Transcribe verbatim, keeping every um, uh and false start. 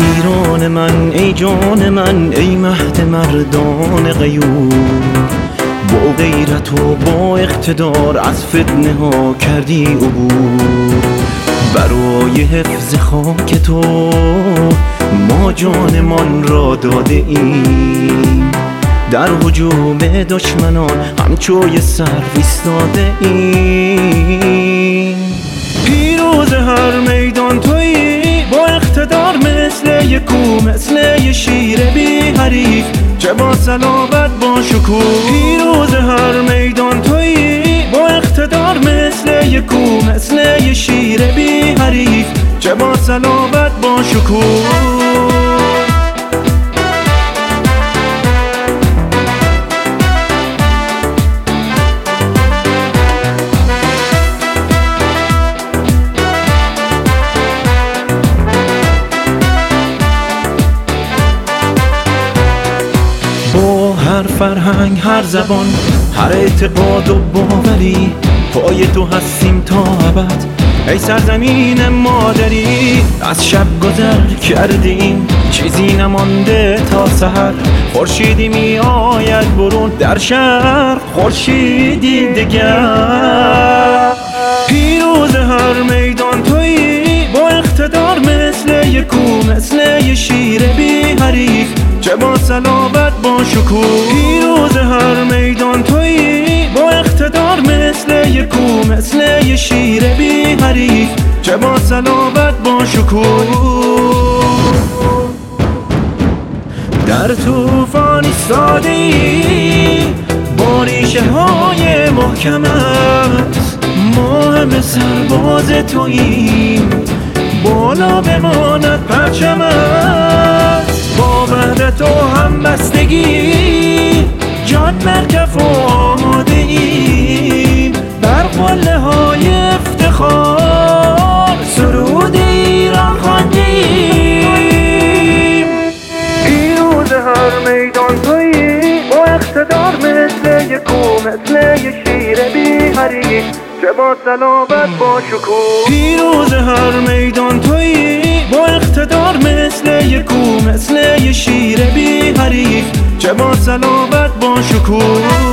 ایران من ای جان من ای مهد مردان غیور، با غیرت و با اقتدار از فتنه ها کردی عبور. برای حفظ خاک تو ما جانمان را داده ایم، در هجوم دشمنان همچوی سر ایستاده ایم. پیروز هر میدان تویی با اقتدار مثل یک کو، مثل یه شیر بی حریف چه با صلابت با شکوه. پیروز هر میدان تویی با اقتدار مثل یک کو، مثل یه شیر بی حریف چه با صلابت با شکوه. هر فرهنگ، هر زبان، هر اعتقاد و باوری پای تو هستیم تا ابد ای سرزمین مادری. از شب گذر کردیم چیزی نمانده تا سحر، خورشیدی می آید برون در شرق خورشیدی دگر. پیروز هر میدان تویی با اقتدار مثل یک کو، مثل یه شیر بی حریف چه با صلابت با شکوه. پیروز هر میدان تویی با اقتدار مثل یک کو، مثل یه شیر بی حریف چه با صلابت با شکوه. در طوفان ایستادی با ریشه های محکمت، ما همه سرباز توییم بالا بماند پرچمت. با وحدت و همبستگی جان مرکف و آماده ایم، بر قله های افتخار سرود ایران خوانده ایم. پیروز هر میدان تویی با اقتدار مثل یک کو، مثل یه شیر بی حریف چه با صلابت با شکوه. پیروز هر میدان تویی با اقتدار مثل یک کو، مثل یه شیر بی حریف چه با صلابت با شکوه.